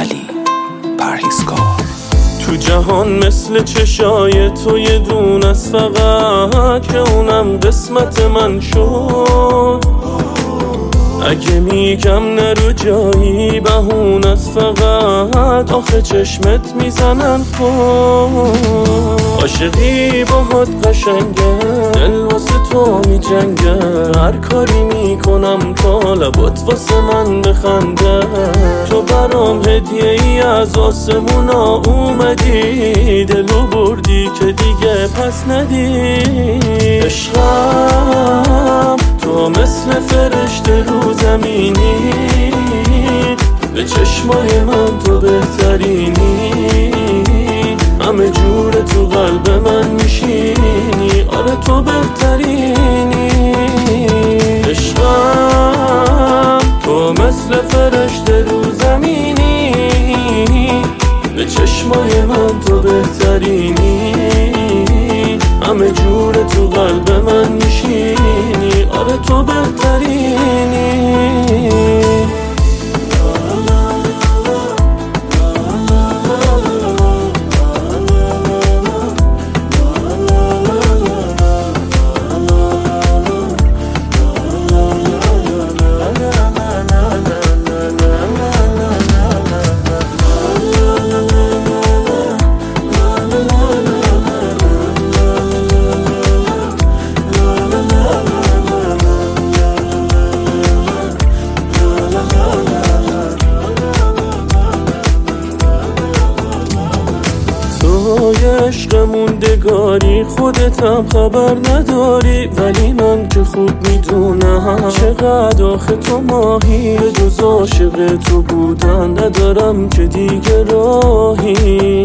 علی پرهیزکار. تو جهان مثل چشای تو یه دون از فقط که اونم قسمت من شد. اگه میگم نرو جایی بهون از فقط آخه چشمت میزنن خود. عاشقی باهات قشنگه، دل واسه تو میجنگه، هر کاری میکنم تا لبات واسه من بخنده. تو برام هدیه ای از آسمونا اومدی، دلو بردی که دیگه پس ندی. عشقم تو مثل فرشته رو زمینی، به چشمای من تو بهترینی، همه جور تو قلب من میشینی، آره تو بهترینی. عشقم تو مثل فرشته رو زمینی، به چشمای من تو بهترینی، همه جور تو قلب من میشینی، آره تو بهترینی. عشق موندگاری خودتم خبر نداری، ولی من که خوب میدونم چقدر آخه تو ماهی. به جز عاشق تو بودن ندارم که دیگه راهی.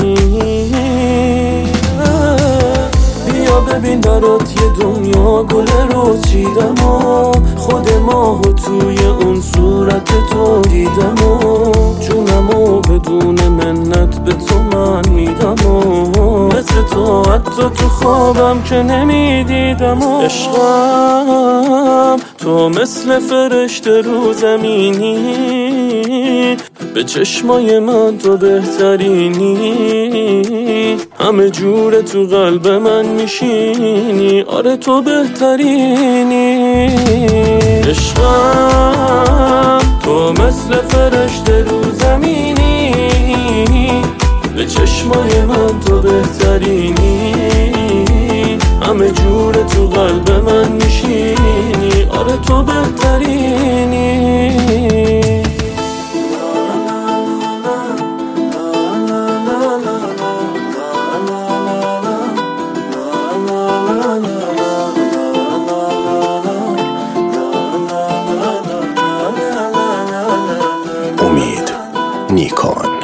بیا ببین برات یه دنیا گل روز چیدم و خود ماهو توی اون صورت تو دیدم و جونمو بدون منت به تو من میدم و مثل تو حتی تو خوابم که نمیدیدم. و عشقم تو مثل فرشته رو زمینی، به چشمای من تو بهترینی، همه جور تو قلب من میشینی، آره تو بهترینی. عشقم تو مثل فرشته رو زمینی، به چشمای من تو بهترینی، همه جور تو قلب من میشینی، آره تو بهترینی. امید نیکان.